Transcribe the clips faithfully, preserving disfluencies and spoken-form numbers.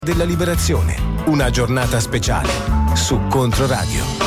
Della Liberazione, una giornata speciale su Controradio.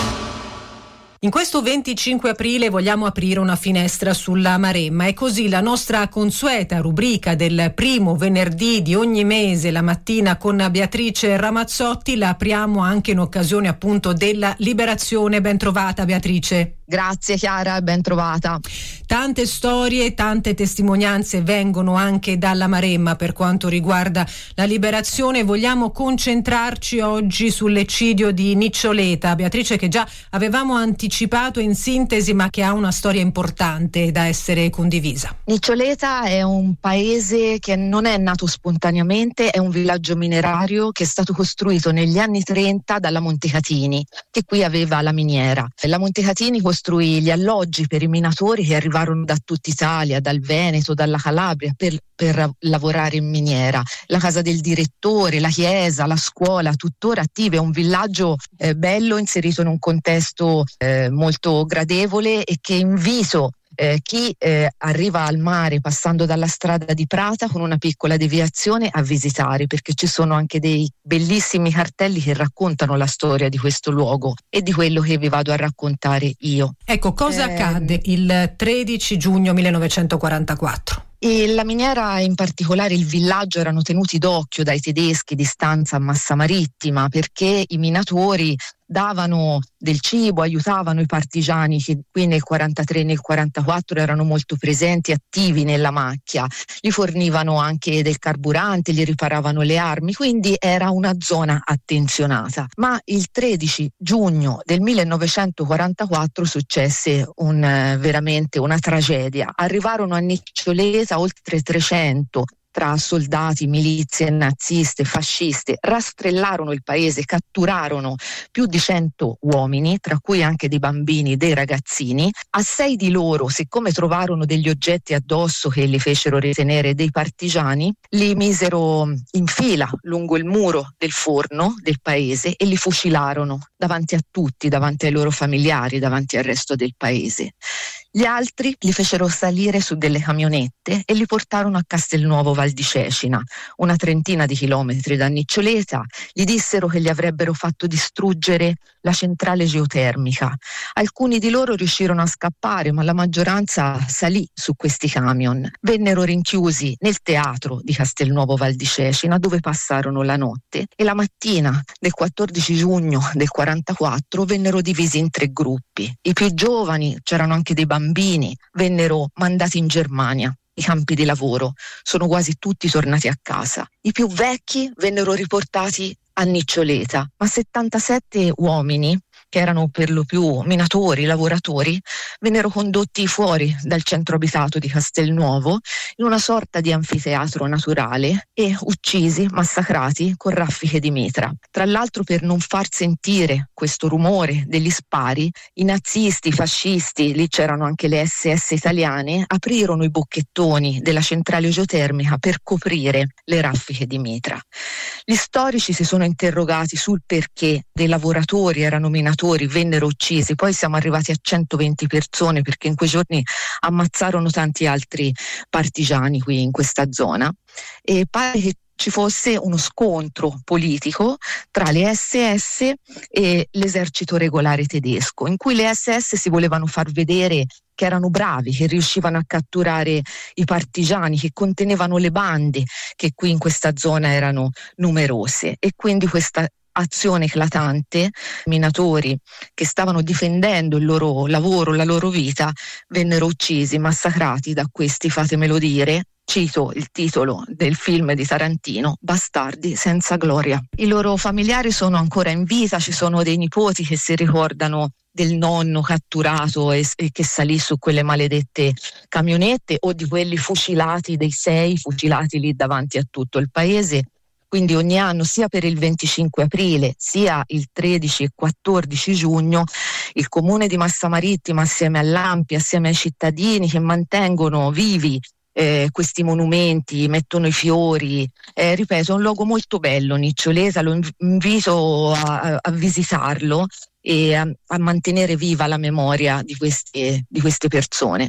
In questo venticinque aprile vogliamo aprire una finestra sulla Maremma e così la nostra consueta rubrica del primo venerdì di ogni mese, la mattina con Beatrice Ramazzotti, la apriamo anche in occasione appunto della Liberazione. Ben trovata Beatrice. Grazie Chiara, ben trovata. Tante storie, tante testimonianze vengono anche dalla Maremma per quanto riguarda la Liberazione. Vogliamo concentrarci oggi sull'eccidio di Niccioleta. Beatrice, che già avevamo anticipato in sintesi ma che ha una storia importante da essere condivisa. Niccioleta è un paese che non è nato spontaneamente, è un villaggio minerario che è stato costruito negli anni trenta dalla Montecatini, che qui aveva la miniera. La Montecatini costruì gli alloggi per i minatori che arrivarono da tutta Italia, dal Veneto, dalla Calabria, per, per lavorare in miniera. La casa del direttore, la chiesa, la scuola, tuttora attive. È un villaggio eh, bello, inserito in un contesto eh, molto gradevole e che invito Eh, chi eh, arriva al mare passando dalla strada di Prata con una piccola deviazione a visitare, perché ci sono anche dei bellissimi cartelli che raccontano la storia di questo luogo e di quello che vi vado a raccontare io. Ecco, cosa eh, accadde il tredici giugno millenovecentoquarantaquattro? E la miniera, in particolare il villaggio, erano tenuti d'occhio dai tedeschi di stanza a Massa Marittima, perché i minatori davano del cibo, aiutavano i partigiani che qui nel quarantatré e nel quarantaquattro erano molto presenti, attivi nella macchia, gli fornivano anche del carburante, gli riparavano le armi, quindi era una zona attenzionata. Ma il tredici giugno del millenovecentoquarantaquattro successe un, veramente una tragedia. Arrivarono a Niccioleta oltre trecento tra soldati, milizie naziste, fasciste, rastrellarono il paese, catturarono più di cento uomini, tra cui anche dei bambini, dei ragazzini. A sei di loro, siccome trovarono degli oggetti addosso che li fecero ritenere dei partigiani, li misero in fila lungo il muro del forno del paese e li fucilarono davanti a tutti, davanti ai loro familiari, davanti al resto del paese. Gli altri li fecero salire su delle camionette e li portarono a Castelnuovo Val di Cecina, una trentina di chilometri da Niccioleta. Gli dissero che gli avrebbero fatto distruggere la centrale geotermica. Alcuni di loro riuscirono a scappare, ma la maggioranza salì su questi camion. Vennero rinchiusi nel teatro di Castelnuovo Val di Cecina, dove passarono la notte, e la mattina del quattordici giugno del quarantaquattro vennero divisi in tre gruppi. I più giovani, c'erano anche dei bambini, bambini, vennero mandati in Germania, i campi di lavoro. Sono quasi tutti tornati a casa. I più vecchi vennero riportati a Niccioleta, ma settantasette uomini, che erano per lo più minatori, lavoratori, vennero condotti fuori dal centro abitato di Castelnuovo in una sorta di anfiteatro naturale e uccisi, massacrati con raffiche di mitra. Tra l'altro, per non far sentire questo rumore degli spari, i nazisti, i fascisti, lì c'erano anche le esse esse italiane, aprirono i bocchettoni della centrale geotermica per coprire le raffiche di mitra. Gli storici si sono interrogati sul perché dei lavoratori, erano minatori, vennero uccisi. Poi siamo arrivati a centoventi persone, perché in quei giorni ammazzarono tanti altri partigiani qui in questa zona, e pare che ci fosse uno scontro politico tra le esse esse e l'esercito regolare tedesco, in cui le esse esse si volevano far vedere che erano bravi, che riuscivano a catturare i partigiani, che contenevano le bande, che qui in questa zona erano numerose, e quindi questa azione eclatante, minatori che stavano difendendo il loro lavoro, la loro vita, vennero uccisi, massacrati da questi, fatemelo dire, cito il titolo del film di Tarantino, bastardi senza gloria. I loro familiari sono ancora in vita, ci sono dei nipoti che si ricordano del nonno catturato e, e che salì su quelle maledette camionette, o di quelli fucilati, dei sei fucilati lì davanti a tutto il paese. Quindi ogni anno, sia per il venticinque aprile sia il tredici e quattordici giugno, il comune di Massa Marittima, assieme all'A M P I, assieme ai cittadini che mantengono vivi eh, questi monumenti, mettono i fiori, eh, ripeto, è un luogo molto bello Niccioleta, lo invito a, a visitarlo e a, a mantenere viva la memoria di queste, di queste persone.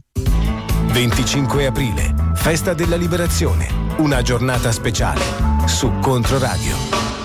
venticinque aprile, Festa della Liberazione, una giornata speciale su Controradio.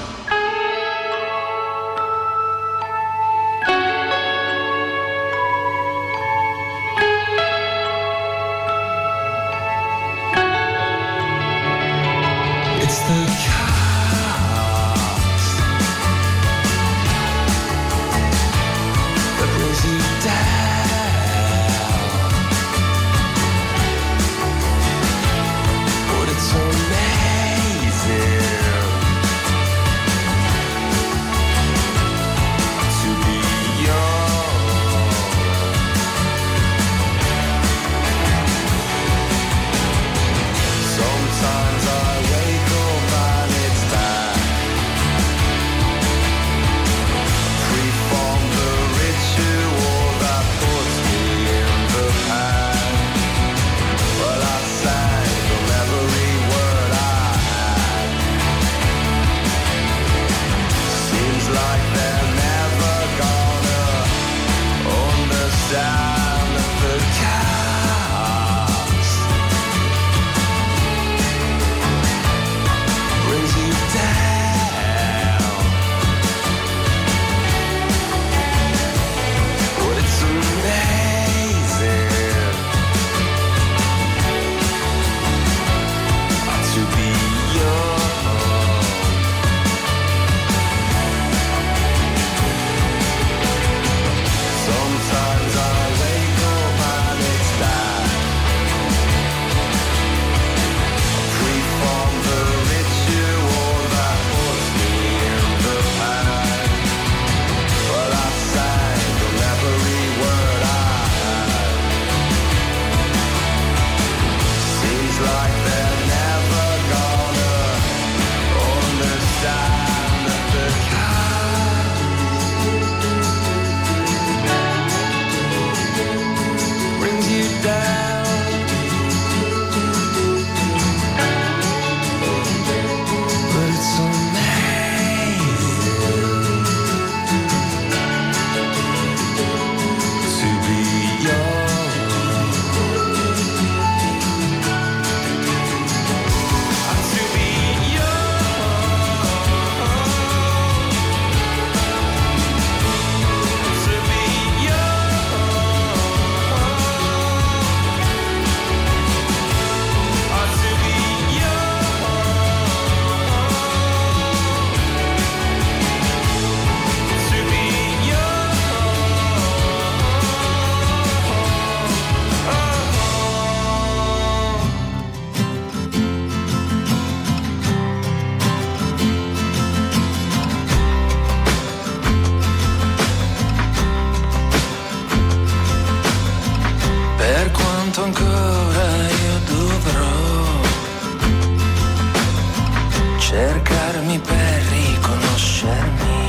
per riconoscermi.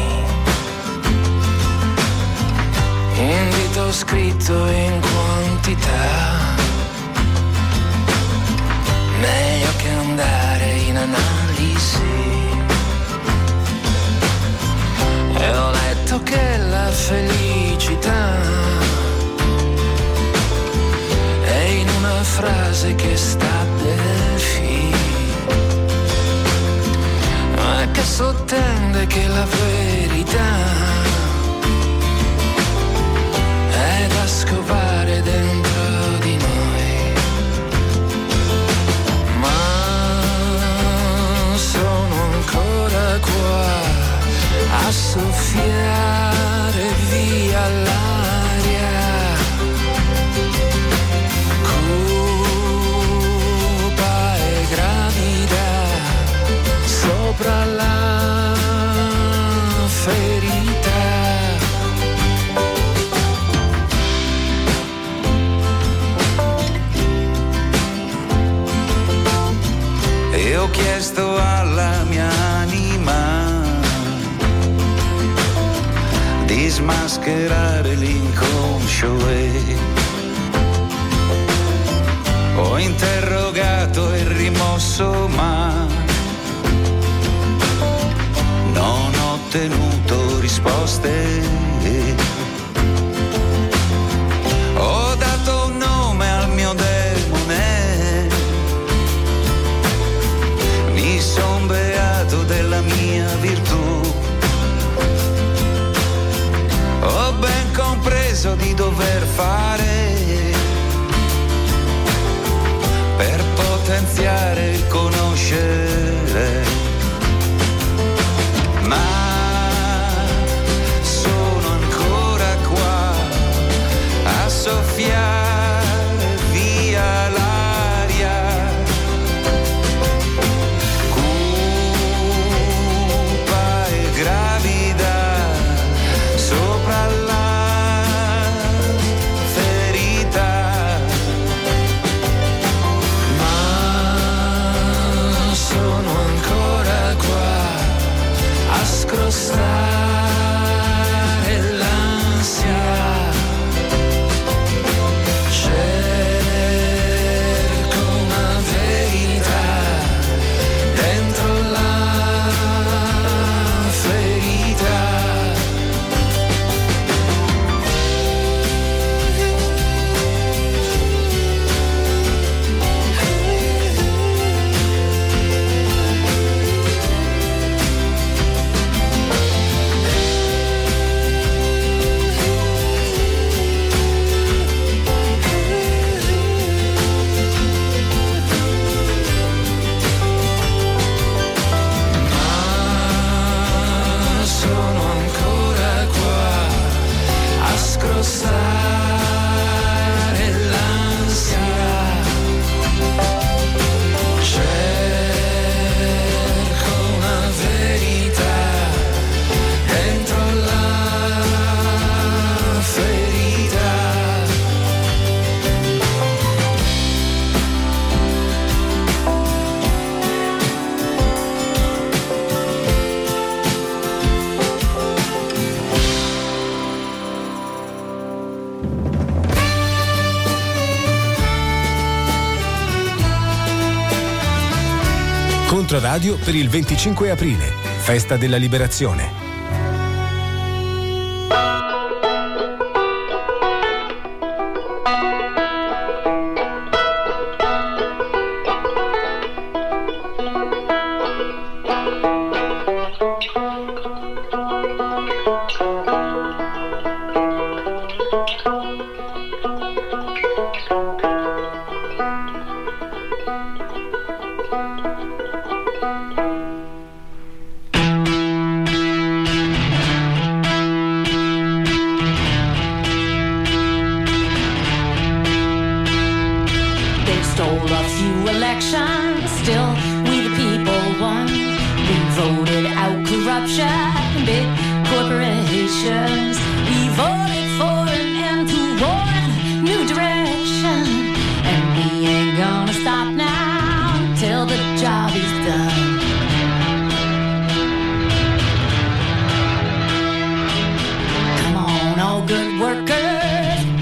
Invito scritto in quantità, meglio che andare in analisi. E ho letto che la felicità è in una frase che sta del film, ma che sottende che la verità è da scovare dentro di noi. Ma sono ancora qua a soffiare via l'aria, cupa e gravida, sopra la ferita. E ho chiesto alla mia anima di smascherare l'inconscio e ho interrogato e rimosso, ma non ho ottenuto risposte. Ho dato un nome al mio demone, mi son beato della mia virtù. Ho ben compreso di dover fare per potenziare il conoscere, ma sono ancora qua a soffiare via l'aria, cupa e gravida, sopra la ferita. Ma sono ancora qua a scrostare l'ansia, cerco una verità dentro la ferita. Ma sono ancora qua a scrostare l'ansia, cerco una verità dentro la ferita. Controradio per il venticinque aprile, festa della liberazione. Stole a few elections, still we the people won. We voted out corruption, big corporations. We voted for an end to war, new direction. And we ain't gonna stop now till the job is done.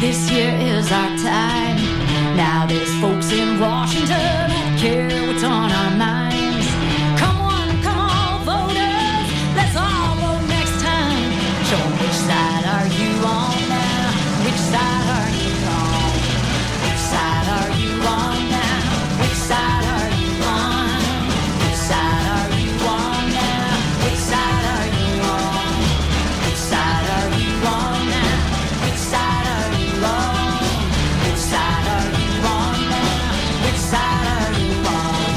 this year is our time. Now there's folks in Washington who care what's on our minds. Come on, come on, voters, let's all vote next time. Show 'em which side are you on now? Which side are you on? Which side are you on now? Which side are you on? Which side are you on now? Which side are you on? Which side are you on now? Which side are you on? Which side are you on now? Which side are you on?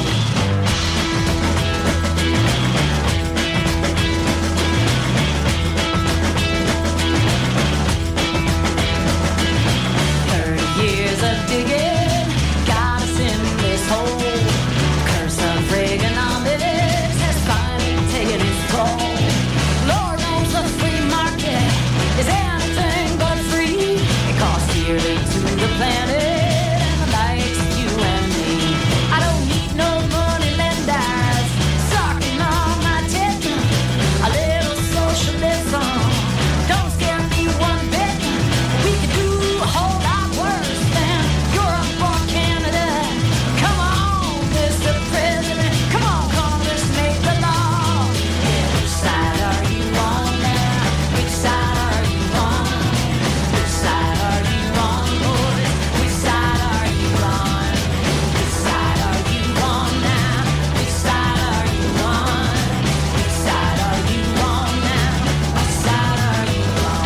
Thirty years of digging got us in this hole. Curse of Reaganomics has finally taken its toll. Lord knows the free market is anything but free. It costs dearly to the planet and the likes of you and me. I don't need no money lenders sucking on my tip. A little socialism don't scare me one bit. We could do a whole lot worse than Europe or Canada. Come on, Mister President. Come on, Congress, make the law. Yeah, which side are you on now? Which side are you on? Which side are you on, boys? Which side are you on? Which side are you on now? Which side are you on? Which side are you on now? Which side are you on?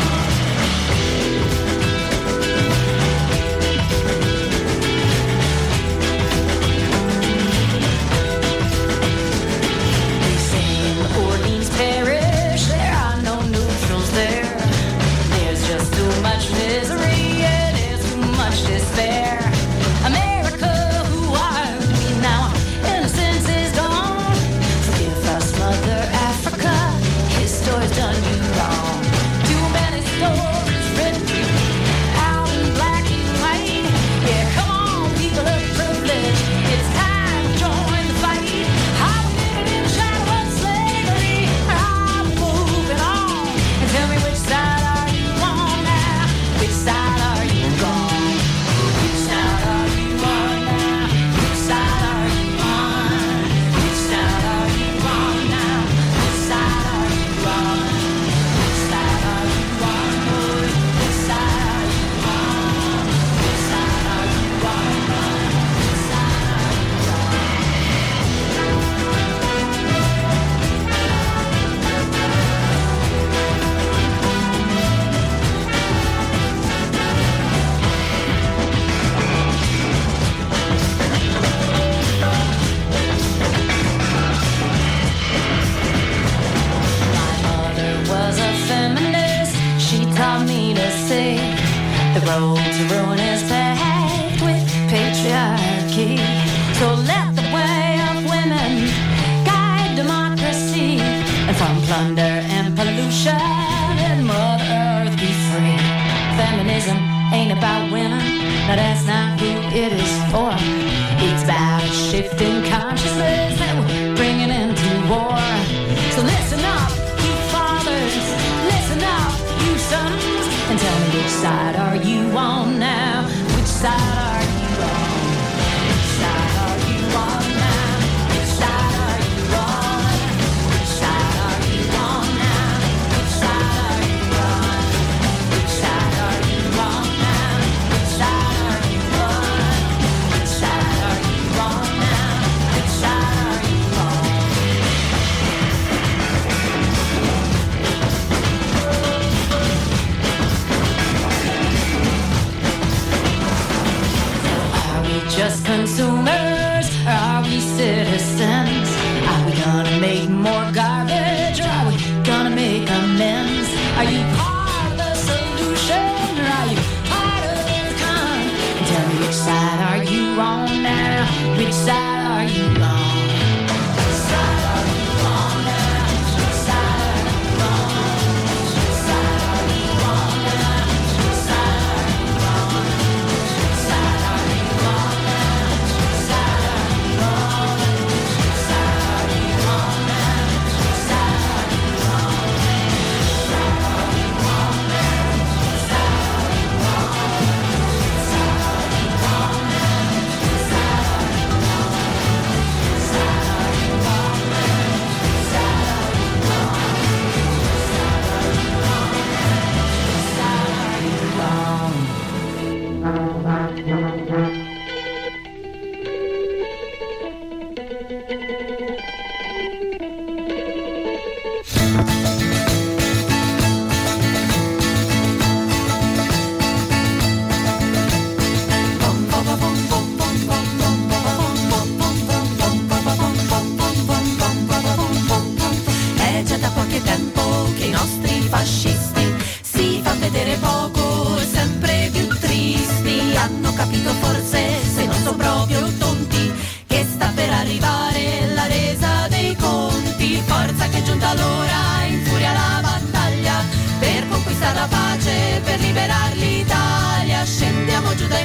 They say in Orleans Parish there are no neutrals there. There's just too much misery and there's too much despair. America, who are we now? Innocence is gone. Forgive us, Mother Africa. His story's done you wrong. Too many stories written out in black and white. Yeah, come on, people of privilege. It's time to join the fight. How we living in the shadow of slavery. How we moving on. And tell me, which side are you on now? Which side are you on? Which side are you on now? Which side are you on? Which side are you on now? Which side are you on? Which side are you on, boys? Which side are you on? Which side are you on now? Which side are you on? My mother was a feminist. She taught me to say the road to ruin is paved with patriarchy. So let the way of women guide democracy, and from plunder and pollution and Mother Earth be free. Feminism ain't about women, no, that's not who it is for. It's about a shifting consciousness that we're bringing into war. So listen up, you fathers, listen up, you sons, and tell me, which side are you on now? Which side are you on? Which side are you on now? Which side are you on? Which side are you on now? Which side are you on? Which side are you on now? Which side are you on? Which side are you on now? Which side are you on?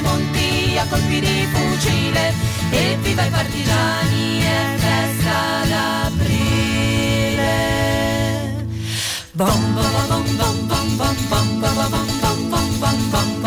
dai monti a colpi di fucile. E viva i partigiani, è festa d'aprile. Bom bom bom bom bom bom bom bom bom bom bom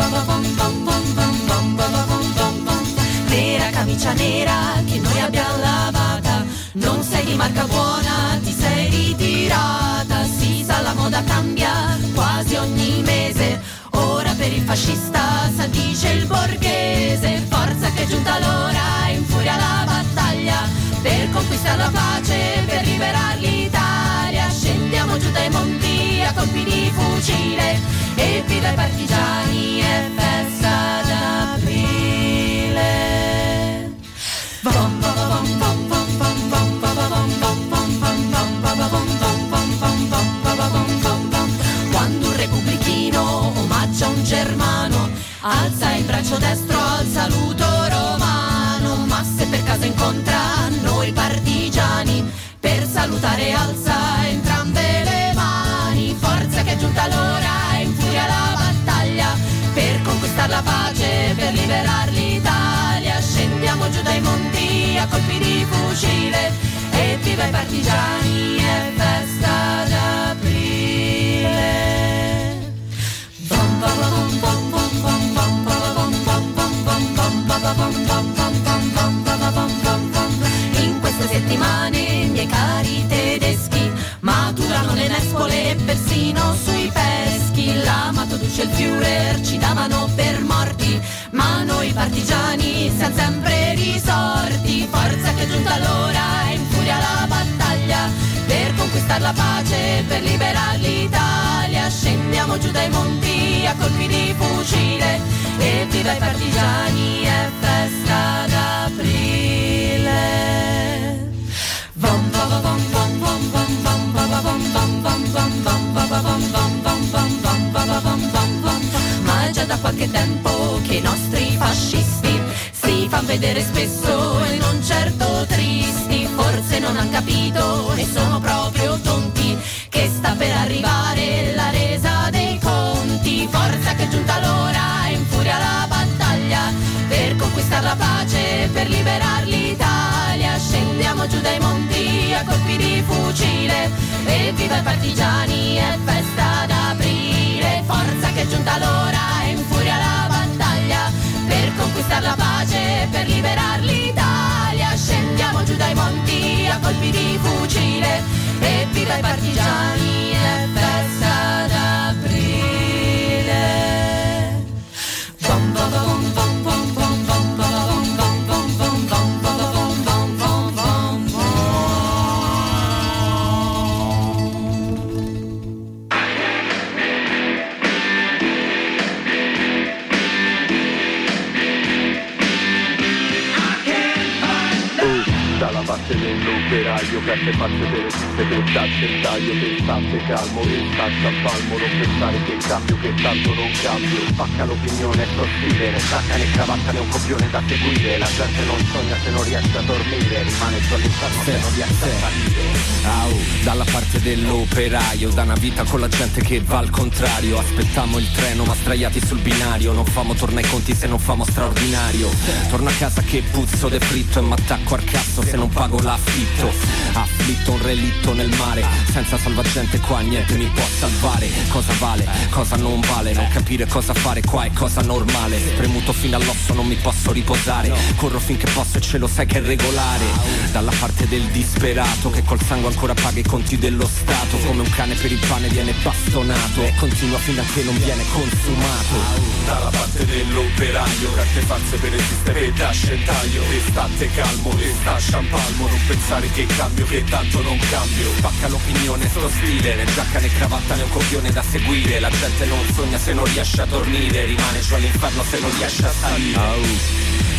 bom bom. Vera camicia nera che noi abbiamo lavata, non sei di marca buona, ti sei ritirata. Si sa, la moda cambia quasi ogni mese. Ora per il fascista s'addice il borghese. Forza che è giunta l'ora, infuria la battaglia per conquistare la pace, per liberare l'Italia. Scendiamo giù dai monti a colpi di fucile. E viva i partigiani, è festa d'aprile. Bom bom bom bom bom bom bom bom bom bom bom bom bom bom. Quando un repubblichino omaggia un germano, alza il braccio destro al saluto romano. Ma se per caso incontra noi partigiani, per salutare alza entrambe le mani. Forza che è giunta l'ora, infuria la battaglia per conquistare la pace, per liberare l'Italia. Scendiamo giù dai monti a colpi di fucile. E viva i partigiani, è festa d'aprile. Bom bom bom bom bom bom bom bom bom bom bom bom bom bom bom. In queste settimane, miei cari tedeschi, maturano le nespole persino sui peschi. L'amato duce il Führer ci davano per morti, ma noi partigiani siamo sempre risorti. Forza che è giunta l'ora, infuria la battaglia per conquistare la pace, per liberare l'Italia. Scendiamo giù dai monti a colpi di fucile. E viva i partigiani, è festa d'aprile. Bom bom bom bom bom bom bom bom bom bom bom bom bom bom bom bom bom. Ma è già da qualche tempo che i nostri fascisti si fan vedere spesso e non certo tristi. Forse non han capito e sono proprio tonti che sta per arrivare la resa dei conti. Forza che è giunta l'ora, infuria la battaglia per conquistare la pace, per liberare l'Italia. Scendiamo giù dai monti a colpi di fucile. E viva i partigiani, è festa d'aprile. Forza che è giunta l'ora, infuria la battaglia per conquistare la pace, per liberare l'Italia. Scendiamo giù dai monti a colpi di fucile. E viva i partigiani, è festa d'aprile. Bom bom bom bom bom bom bom bom bom bom bom bom bom bom bom bom. Dalla parte dell'operaio, carte fatte per esiste per darsi il taglio, che state calmo, che staccia al palmo, non pensare che cambio, che tanto non cambio. Spacca l'opinione, è sottile, ne stacca né cravatta né un copione da seguire. La gente non sogna se non riesce a dormire, rimane giù all'inferno se non riesce a salire. Au, dalla parte dell'operaio, da una vita con la gente che va al contrario. Aspettiamo il treno ma sdraiati sul binario, non famo torna i conti se non famo straordinario. Torno a casa che puzzo de fritto e m'attacco al cazzo se non pago l'affitto. Afflitto un relitto nel mare, senza salvagente qua niente mi può salvare. Cosa vale, cosa non vale, non capire cosa fare qua è cosa normale. Spremuto fino all'osso non mi posso riposare, corro finché posso e ce lo sai che è regolare. Dalla parte del disperato che col sangue ancora paga i conti dello Stato, come un cane per il pane viene bastonato e continua fino a che non viene consumato. Dalla parte dell'operaio, carte false per esistere per dasce il taglio. E state calmo, e stascia un palmo, non pensare che cambio, che tanto non cambio. Spacca l'opinione, sto stile, né giacca né cravatta né un copione da seguire. La gente non sogna se non riesce a dormire, rimane giù all'inferno se non riesce a salire.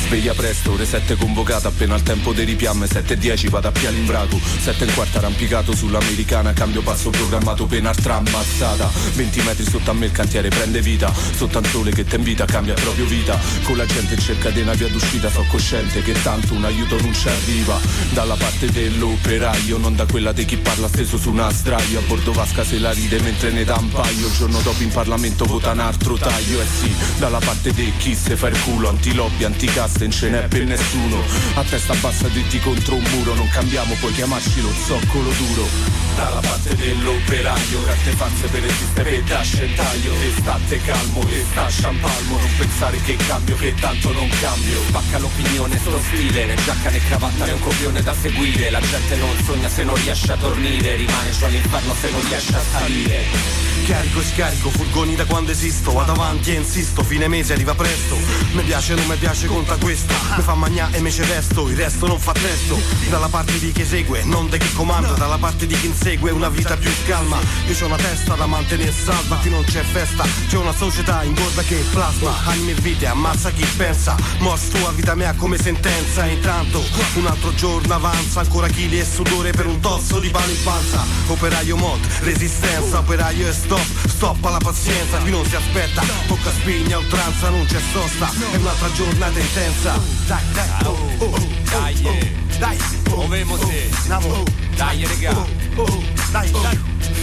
sveglia presto, ore sette convocata, appena al tempo dei ripiamme, sette e dieci vado a Piali in Vraco, sette e un quarto arrampicato sull'americana, cambio passo programmato, penaltra ammazzata, venti metri sotto a me il cantiere prende vita, sotto al sole che ti invita, cambia proprio vita, con la gente in cerca di una via d'uscita, so cosciente che tanto un aiuto non ci arriva, dalla parte dell'operaio, non da quella di chi parla steso su una sdraio, a bordo vasca se la ride mentre ne dà un paio, il giorno dopo in Parlamento vota un altro taglio, eh sì, dalla parte di chi se fa il culo, anti-lobby, anti-casta, non ce n'è per nessuno, a testa bassa dritti contro un muro, non cambiamo, puoi chiamarci lo zoccolo duro, dalla parte dell'operaio, carte false per esistere, per dasce e taglio, e state calmo, e sta champalmo, non pensare che cambio, che tanto non cambio, spacca l'opinione, sto stile, né giacca né cravatta né un copione da seguire, la gente non sogna se non riesce a dormire, rimane giù all'inferno se non riesce a salire. Carico e scarico, furgoni da quando esisto, vado avanti e insisto, fine mese arriva presto, mi piace non mi piace conta questa, mi fa magnà e me ce resto, il resto non fa testo, dalla parte di chi esegue, non di chi comanda, dalla parte di chi insegue una vita più calma, io c'ho una testa da mantenere salva, qui non c'è festa, c'è una società ingorda che plasma, anime e vite, ammazza chi pensa, mostro a vita mia come sentenza, intanto un altro giorno avanza, ancora chili e sudore per un tosso di pane in panza, operaio mod, resistenza, operaio e stop, stop alla pazienza, qui non si aspetta, bocca spigna, oltranza, non c'è sosta, è un'altra giornata intensa. Dai, dai, oh, oh, oh, dai, oh, dai, muovemose, dai, regà, dai, dai,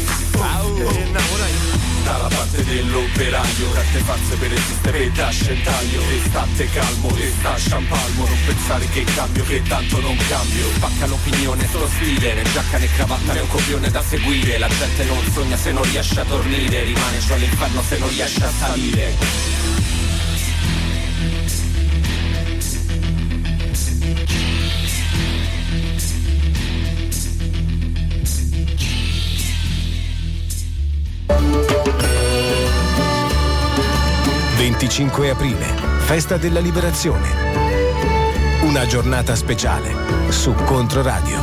dalla parte dell'operaio, carte false per esistere, per dasce e taglio, e state calmo, e sta champalmo, non pensare che cambio, che tanto non cambio, spacca l'opinione, sto stile, né giacca né cravatta né un copione da seguire, la gente non sogna se non riesce a dormire, rimane giù all'inferno se non riesce a salire. venticinque aprile, festa della liberazione. Una giornata speciale su Controradio.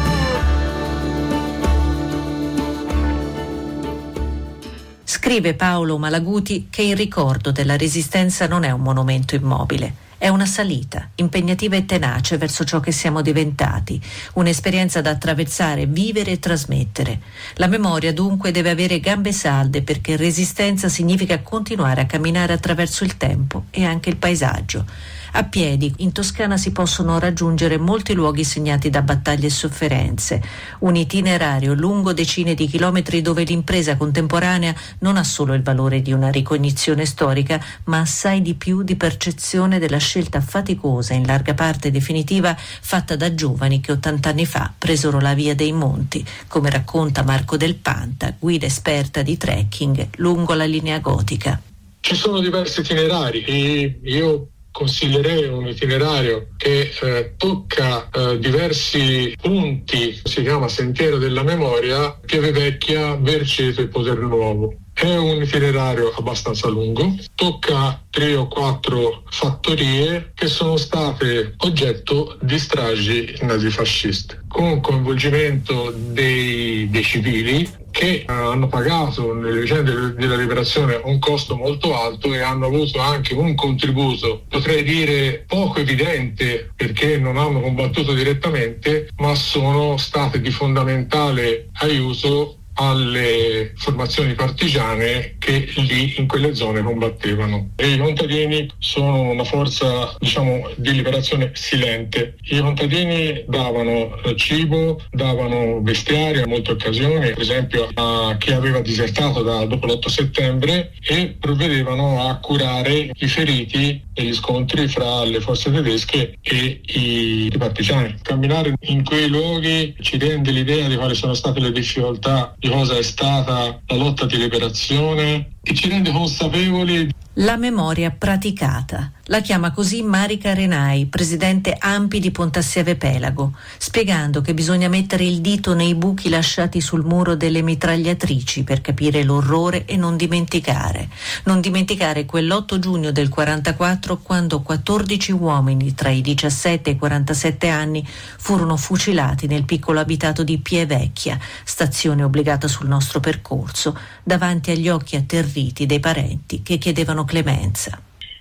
Scrive Paolo Malaguti che il ricordo della Resistenza non è un monumento immobile. È una salita, impegnativa e tenace verso ciò che siamo diventati, un'esperienza da attraversare, vivere e trasmettere. La memoria dunque deve avere gambe salde perché resistenza significa continuare a camminare attraverso il tempo e anche il paesaggio. A piedi, in Toscana si possono raggiungere molti luoghi segnati da battaglie e sofferenze, un itinerario lungo decine di chilometri dove l'impresa contemporanea non ha solo il valore di una ricognizione storica, ma assai di più di percezione della scelta faticosa, in larga parte definitiva, fatta da giovani che ottant'anni fa presero la via dei monti, come racconta Marco Del Panta, guida esperta di trekking lungo la linea gotica. Ci sono diversi itinerari e io consiglierei un itinerario che eh, tocca eh, diversi punti, si chiama Sentiero della Memoria, Pieve Vecchia, Verceto e Poder Nuovo. È un itinerario abbastanza lungo, tocca tre o quattro fattorie che sono state oggetto di stragi nazifasciste, con coinvolgimento dei, dei civili che hanno pagato nelle vicende della liberazione un costo molto alto e hanno avuto anche un contributo, potrei dire poco evidente perché non hanno combattuto direttamente, ma sono state di fondamentale aiuto alle formazioni partigiane che lì in quelle zone combattevano. E i contadini sono una forza, diciamo, di liberazione silente. I contadini davano cibo, davano vestiario in molte occasioni, per esempio a chi aveva disertato da, dopo l'otto settembre, e provvedevano a curare i feriti degli scontri fra le forze tedesche e i, i partigiani. Camminare in quei luoghi ci rende l'idea di quali sono state le difficoltà, di cosa è stata la lotta di liberazione, e ci rende consapevoli. La memoria praticata. La chiama così Marica Renai, presidente A M P I di Pontassieve Pelago, spiegando che bisogna mettere il dito nei buchi lasciati sul muro delle mitragliatrici per capire l'orrore e non dimenticare. Non dimenticare quell'otto giugno del quarantaquattro, quando quattordici uomini tra i diciassette e i quarantasette anni furono fucilati nel piccolo abitato di Pievecchia, stazione obbligata sul nostro percorso, davanti agli occhi atterriti dei parenti che chiedevano clemenza.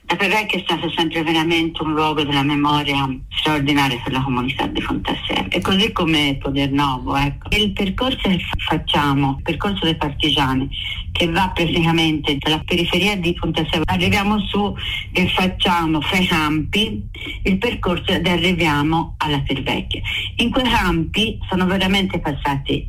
La Fervecchia è stato sempre veramente un luogo della memoria straordinaria per la comunità di Fontasseve, e così come Podernovo, ecco. Il percorso che facciamo, il percorso dei partigiani, che va praticamente dalla periferia di Fontasseve, arriviamo su e facciamo fra i campi il percorso ed arriviamo alla Fervecchia. In quei campi sono veramente passati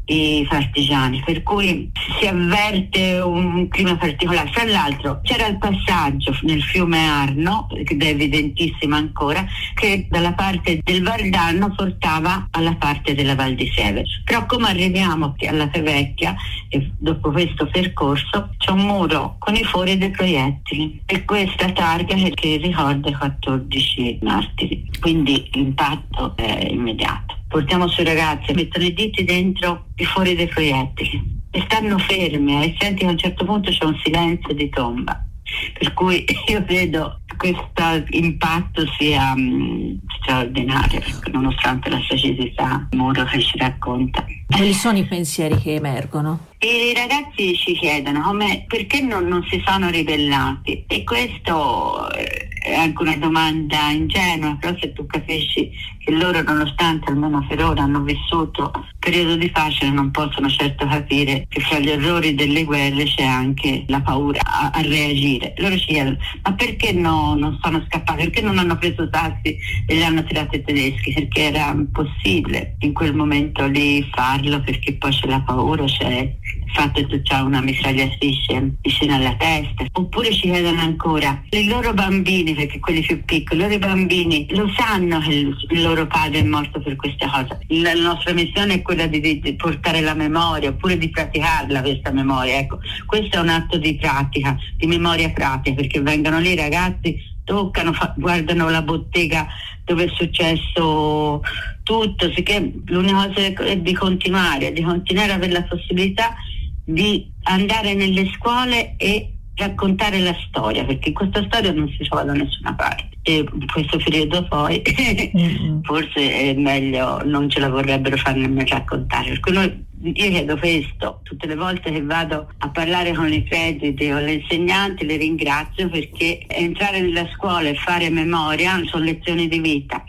i partigiani, per cui si avverte un clima particolare. Fra l'altro c'era il passaggio nel fiume Arno, che è evidentissimo ancora, che dalla parte del Valdarno portava alla parte della Val di Sieve. Però come arriviamo alla Fervecchia, e dopo questo percorso c'è un muro con i fori dei proiettili e questa targa che, che ricorda i quattordici martiri, quindi l'impatto è immediato. Portiamo sui ragazzi, mettono i diti dentro i fori dei proiettili e stanno fermi, e senti che a un certo punto c'è un silenzio di tomba, per cui io vedo che questo impatto sia um, straordinario, nonostante la tragicità, il muro che ci racconta. Quali sono i pensieri che emergono? I ragazzi ci chiedono come, perché non, non si sono ribellati, e questo è anche una domanda ingenua, però se tu capisci che loro, nonostante almeno per ora hanno vissuto un periodo di pace, non possono certo capire che fra gli orrori delle guerre c'è anche la paura a, a reagire. Loro ci chiedono: ma perché no, non sono scappati? Perché non hanno preso tassi e li hanno tirati i tedeschi? Perché era impossibile in quel momento lì farlo, perché poi c'è la paura, c'è il fatto che tu c'hai una mitragliatrice vicino alla testa. Oppure ci chiedono ancora: i loro bambini, perché quelli più piccoli, i loro bambini lo sanno che il, il loro padre è morto per questa cosa. La, la nostra missione è quella di, di, di portare la memoria, oppure di praticarla questa memoria. Ecco, questo è un atto di pratica, di memoria pratica, perché vengono lì i ragazzi, toccano, fa, guardano la bottega dove è successo tutto, sicché l'unica cosa è di continuare, di continuare ad avere la possibilità di andare nelle scuole e raccontare la storia, perché in questa storia non si trova da nessuna parte, e in questo periodo poi mm-hmm. forse è meglio, non ce la vorrebbero far nemmeno raccontare, per cui noi, io chiedo questo tutte le volte che vado a parlare con i presidi o le insegnanti, le ringrazio, perché entrare nella scuola e fare memoria sono lezioni di vita.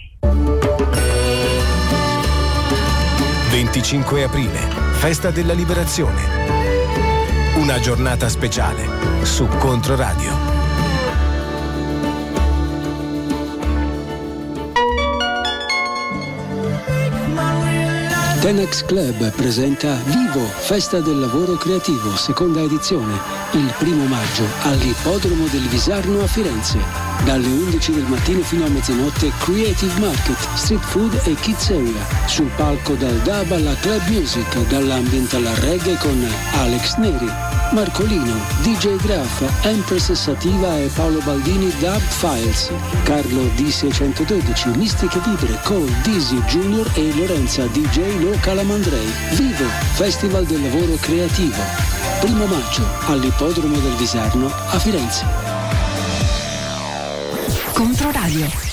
venticinque aprile, festa della liberazione. Una giornata speciale su Controradio. Tenax Club presenta Vivo, Festa del Lavoro Creativo, seconda edizione, il primo maggio all'Ippodromo del Visarno a Firenze. Dalle undici del mattino fino a mezzanotte Creative Market, Street Food e Kids Area. Sul palco dal dub alla club music, dall'ambient alla reggae con Alex Neri, Marcolino, D J Graff, Empress Sativa e Paolo Baldini Dub Files, Carlo D seicentododici, Mistiche Vibre, Cole, Dizzy Junior e Lorenza D J Lo Calamandrei. Vivo, Festival del Lavoro Creativo. Primo maggio all'Ippodromo del Visarno a Firenze. Controradio.